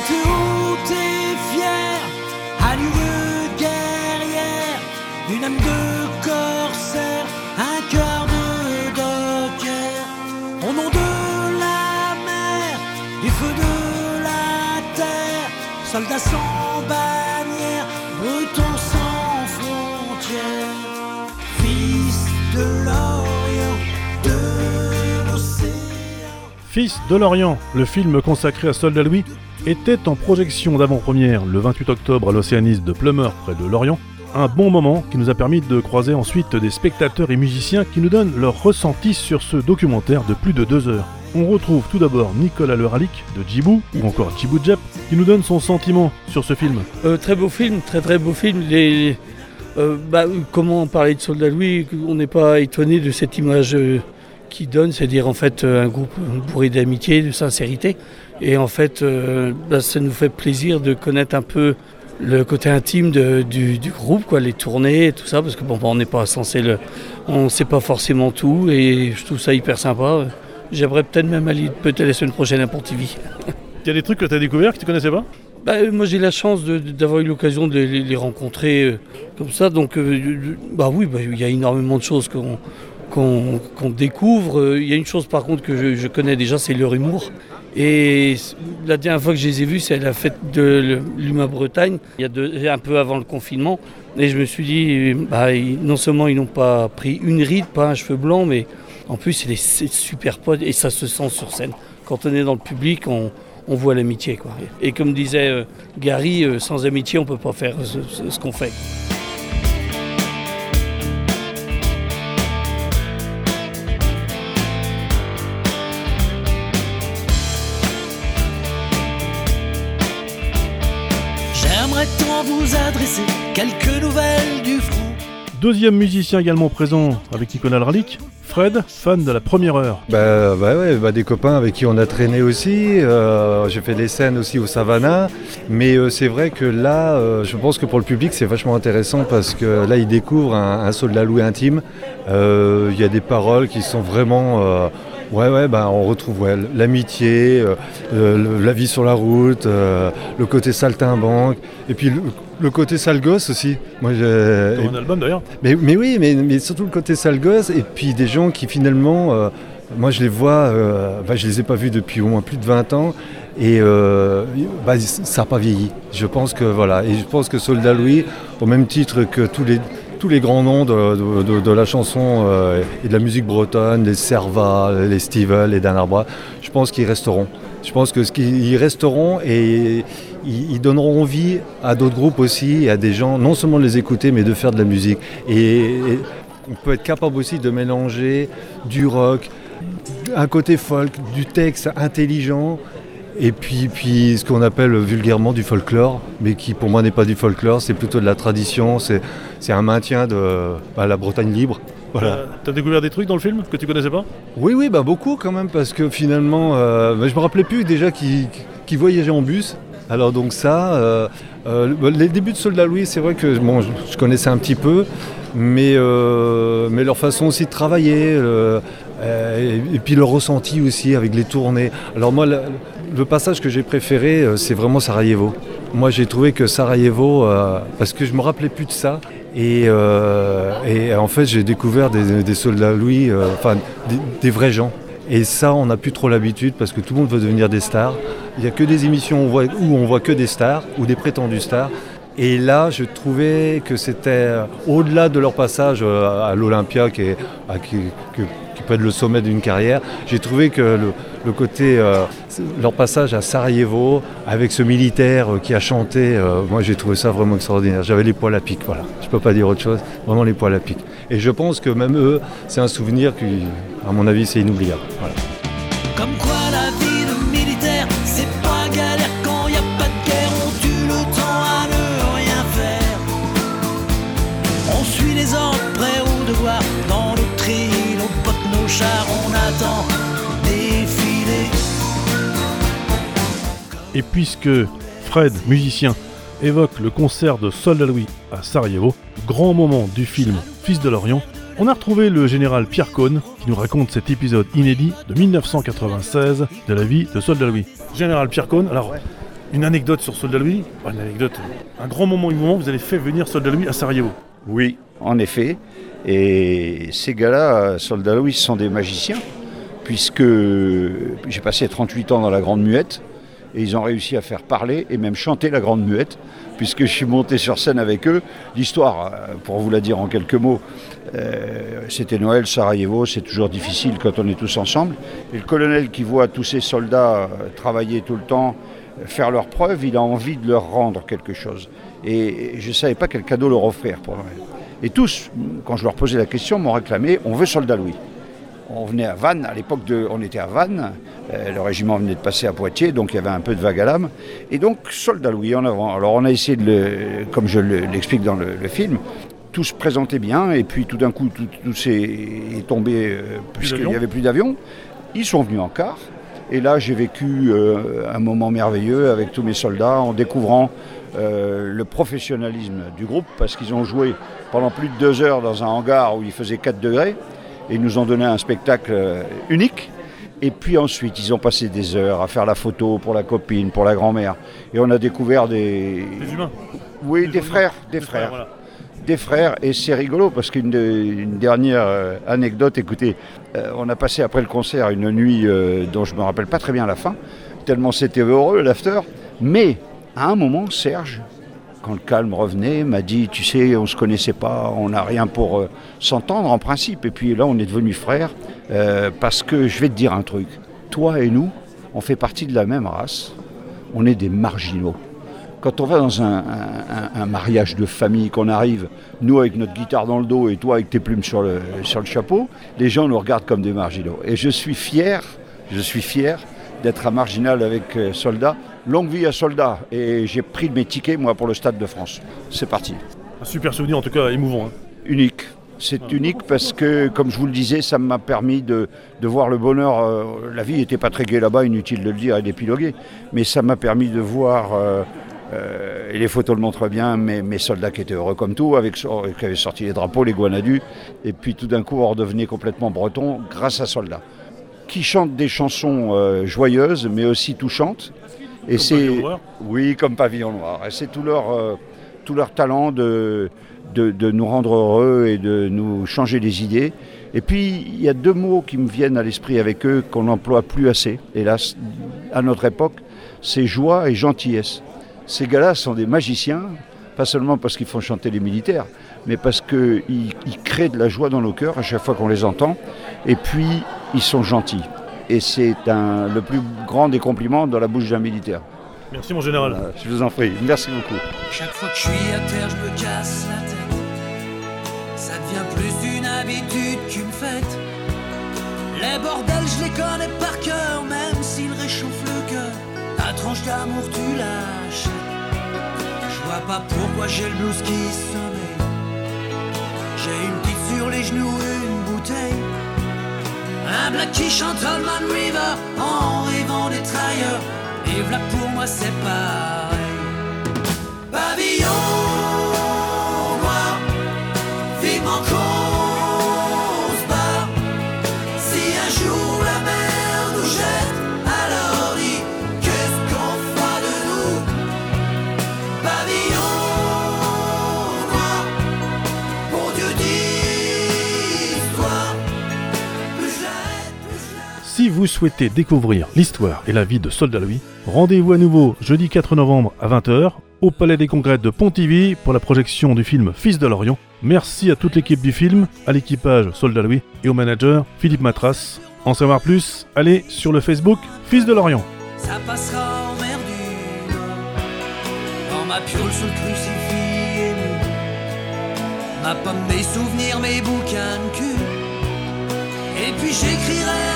tête haute et fière, allure guerrière, une âme de corsaire, un cœur de docker. Au nom de la mer, du feu de la terre, soldats sans bannière, bretons sans frontières, fils de l'Orient, de l'océan. Fils de l'Orient, le film consacré à Soldat Louis, était en projection d'avant-première le 28 octobre à l'Océanis de Plumeur près de Lorient. Un bon moment qui nous a permis de croiser ensuite des spectateurs et musiciens qui nous donnent leur ressenti sur ce documentaire de plus de 2 heures. On retrouve tout d'abord Nicolas Leralic de Djibou, ou encore Djibou Djep, qui nous donne son sentiment sur ce film. Très beau film, très beau film. Comment parler de Soldat Louis, on n'est pas étonné de cette image qu'il donne, c'est-à-dire en fait un groupe bourré d'amitié, de sincérité. Et en fait, ça nous fait plaisir de connaître un peu le côté intime du groupe, quoi, les tournées et tout ça, parce que on n'est pas censé on sait pas forcément tout, et je trouve ça hyper sympa. J'aimerais peut-être même aller la semaine prochaine à Pontivy. Il y a des trucs que tu as découverts que tu connaissais pas ? Moi j'ai la chance d'avoir eu l'occasion de les rencontrer comme ça, donc il y a énormément de choses qu'on découvre. Il y a une chose par contre que je connais déjà, c'est leur humour. Et la dernière fois que je les ai vus, c'est à la fête de l'Huma Bretagne, un peu avant le confinement. Et je me suis dit, non seulement ils n'ont pas pris une ride, pas un cheveu blanc, mais en plus c'est super potes et ça se sent sur scène. Quand on est dans le public, on voit l'amitié, quoi. Et comme disait Gary, sans amitié, on ne peut pas faire ce qu'on fait. J'aimerais tant vous adresser quelques nouvelles du front. Deuxième musicien également présent avec Nicolas Leralic, Fred, fan de la première heure. Des copains avec qui on a traîné aussi. J'ai fait des scènes aussi au Savannah. Mais c'est vrai que là, je pense que pour le public, c'est vachement intéressant parce que là, ils découvrent un Soldat Louis intime. Il y a des paroles qui sont vraiment... on retrouve l'amitié, la vie sur la route, le côté saltimbanque, et puis le côté sale gosse aussi. Dans un album d'ailleurs. Mais surtout le côté sale gosse, et puis des gens qui finalement, moi je les vois, je les ai pas vus depuis au moins plus de 20 ans, et ça n'a pas vieilli. Je pense que Soldat Louis, au même titre que tous les grands noms de la chanson et de la musique bretonne, les Servat, les Stivell, les Dan Arbrois, je pense qu'ils resteront. Je pense qu'ils resteront et ils donneront envie à d'autres groupes aussi, et à des gens, non seulement de les écouter, mais de faire de la musique. Et on peut être capable aussi de mélanger du rock, un côté folk, du texte intelligent, et puis ce qu'on appelle vulgairement du folklore, mais qui pour moi n'est pas du folklore, c'est plutôt de la tradition, c'est un maintien de la Bretagne libre. Voilà. T'as découvert des trucs dans le film que tu connaissais pas ? Oui, beaucoup quand même, parce que finalement, je me rappelais plus déjà qui voyageait en bus. Alors donc ça, les débuts de Soldat Louis, c'est vrai que je connaissais un petit peu, mais leur façon aussi de travailler, et puis leur ressenti aussi avec les tournées. Alors moi, le passage que j'ai préféré, c'est vraiment Sarajevo. Moi j'ai trouvé que Sarajevo, parce que je me rappelais plus de ça, et en fait j'ai découvert des Soldats Louis, des vrais gens. Et ça, on n'a plus trop l'habitude parce que tout le monde veut devenir des stars. Il n'y a que des émissions où on voit que des stars ou des prétendus stars. Et là, je trouvais que c'était au-delà de leur passage à l'Olympia, qui peut être le sommet d'une carrière. J'ai trouvé que le côté, leur passage à Sarajevo, avec ce militaire qui a chanté, moi j'ai trouvé ça vraiment extraordinaire. J'avais les poils à pic, voilà. Je ne peux pas dire autre chose, vraiment les poils à pic. Et je pense que même eux, c'est un souvenir qui, à mon avis, c'est inoubliable. Voilà. Comme quoi la vie de militaire, c'est pas galère quand y a pas de guerre. On tue le temps à ne rien faire. On suit les ordres, prêts au devoir. Dans nos trilles, nos bottes, nos chars, on attend défiler. Et puisque Fred, musicien, évoque le concert de Soldat Louis à Sarajevo, grand moment du film Fils de l'Orient, on a retrouvé le général Pierre Cohn qui nous raconte cet épisode inédit de 1996 de la vie de Soldat Louis. Général Pierre Cohn, alors Une anecdote sur Soldat Louis, un grand moment émouvant, vous avez fait venir Soldat Louis à Sarajevo. Oui, en effet. Et ces gars-là, Soldat Louis, sont des magiciens, puisque j'ai passé 38 ans dans la Grande Muette, et ils ont réussi à faire parler et même chanter la Grande Muette, puisque je suis monté sur scène avec eux. L'histoire, pour vous la dire en quelques mots, c'était Noël, Sarajevo, c'est toujours difficile quand on est tous ensemble. Et le colonel qui voit tous ces soldats travailler tout le temps, faire leurs preuves, il a envie de leur rendre quelque chose. Et je ne savais pas quel cadeau leur offrir pour Noël. Et tous, quand je leur posais la question, m'ont réclamé « on veut Soldat Louis ». On venait à Vannes, à l'époque on était à Vannes, le régiment venait de passer à Poitiers, donc il y avait un peu de vague à l'âme. Et donc Soldat Louis en avant. Alors on a essayé comme je l'explique dans le film, tout se présentait bien, et puis tout d'un coup tout est tombé puisqu'il n'y avait plus d'avion. Ils sont venus en car, et là j'ai vécu un moment merveilleux avec tous mes soldats en découvrant le professionnalisme du groupe, parce qu'ils ont joué pendant plus de 2 heures dans un hangar où il faisait 4 degrés, et ils nous ont donné un spectacle unique. Et puis ensuite, ils ont passé des heures à faire la photo pour la copine, pour la grand-mère. Et on a découvert des humains. Oui, des frères. Voilà. Des frères, et c'est rigolo parce qu'une dernière anecdote, écoutez, on a passé après le concert une nuit dont je ne me rappelle pas très bien la fin, tellement c'était heureux l'after, mais à un moment, Serge, quand le calme revenait, m'a dit, tu sais, on ne se connaissait pas, on n'a rien pour s'entendre en principe, et puis là on est devenus frères, parce que je vais te dire un truc, toi et nous, on fait partie de la même race, on est des marginaux. Quand on va dans un mariage de famille, qu'on arrive, nous avec notre guitare dans le dos et toi avec tes plumes sur le chapeau, les gens nous regardent comme des marginaux. Et je suis fier d'être un marginal avec Soldat. Longue vie à Soldat. Et j'ai pris mes tickets, moi, pour le Stade de France. C'est parti. Un super souvenir, en tout cas émouvant. Unique. C'est unique parce que, comme je vous le disais, ça m'a permis de voir le bonheur. La vie n'était pas très gaie là-bas, inutile de le dire et d'épiloguer. Mais ça m'a permis de voir... et les photos le montrent bien, mes soldats qui étaient heureux comme tout, qui avaient sorti les drapeaux, les guanadus, et puis tout d'un coup on redevenait complètement breton grâce à Soldat, qui chantent des chansons joyeuses mais aussi touchantes. Et comme Pavillon Noir. Oui, comme Pavillon Noir. Et c'est tout leur talent de nous rendre heureux et de nous changer les idées. Et puis il y a 2 mots qui me viennent à l'esprit avec eux qu'on n'emploie plus assez, hélas, à notre époque, c'est joie et gentillesse. Ces gars-là sont des magiciens, pas seulement parce qu'ils font chanter les militaires, mais parce qu'ils créent de la joie dans nos cœurs à chaque fois qu'on les entend. Et puis, ils sont gentils. Et c'est le plus grand des compliments dans la bouche d'un militaire. Merci mon général. Voilà, je vous en prie, merci beaucoup. Chaque fois que je suis à terre, je me casse la tête. Ça devient plus une habitude qu'une fête. Les bordels, je les connais par cœur, même s'ils réchauffent le cœur. Ta tranche d'amour, tu lâches. Je vois pas pourquoi j'ai le blues qui sommeille. J'ai une petite sur les genoux, une bouteille. Un black qui chante Allman River en rêvant des trailleurs. Et v'là pour moi c'est pareil. Pavillon noir, vivement qu'on se barre. Si un jour la mer nous jette, alors dis qu'est-ce qu'on fera de nous. Pavillon noir, bon Dieu d'histoire. Plus je l'aide, plus je l'aide. Si vous souhaitez découvrir l'histoire et la vie de Soldat Louis, rendez-vous à nouveau jeudi 4 novembre à 20h au Palais des Congrès de Pontivy pour la projection du film Fils de l'Orient. Merci à toute l'équipe du film, à l'équipage Soldat Louis et au manager Philippe Matras. En savoir plus, allez sur le Facebook Fils de l'Orient. Ça passera en mer du Nord. Dans ma piole sous le crucifix ému. Ma pomme, mes souvenirs, mes bouquins de cul. Et puis j'écrirai